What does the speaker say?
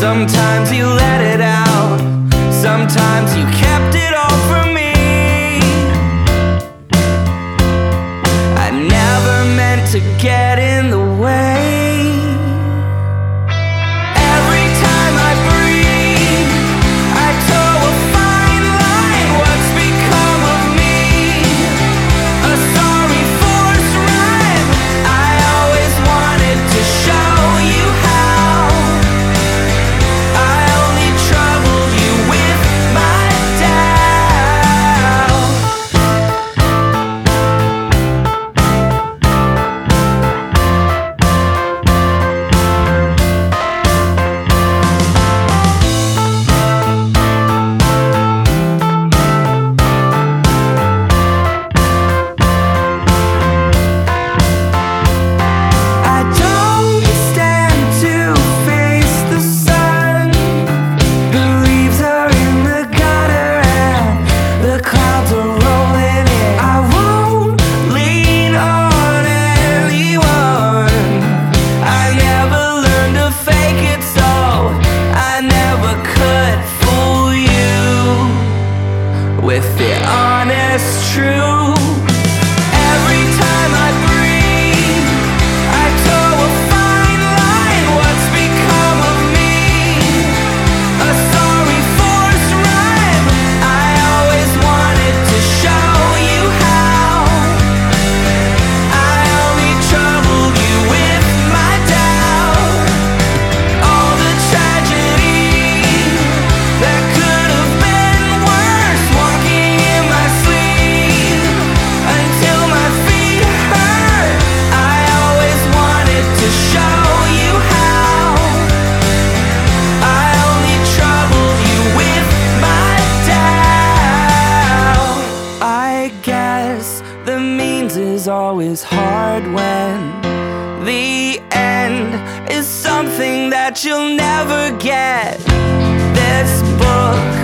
Sometimes you let it out, sometimes you kept it all from me. I never meant to get in the way. Every time I breathe, I toe a fine line. What's become of me? A sorry forced rhyme. I always wanted to show you how I only troubled you with my doubt. I don't stand to face the sun. The leaves are in the gutter and the clouds are rolling in. I won't lean on anyone. I never learned to fake it, so I never could fool you with the honest truth. Every time I breathe, I toe a fine line. What's become of me? A sorry forced rhyme. I always wanted to show you how I only troubled you with my doubt. All the tragedy that could have been worse, walking in my sleep until my feet hurt. I always wanted to show you how I only troubled you with my doubt. I guess the means is always hard when the end is something that you'll never get. This book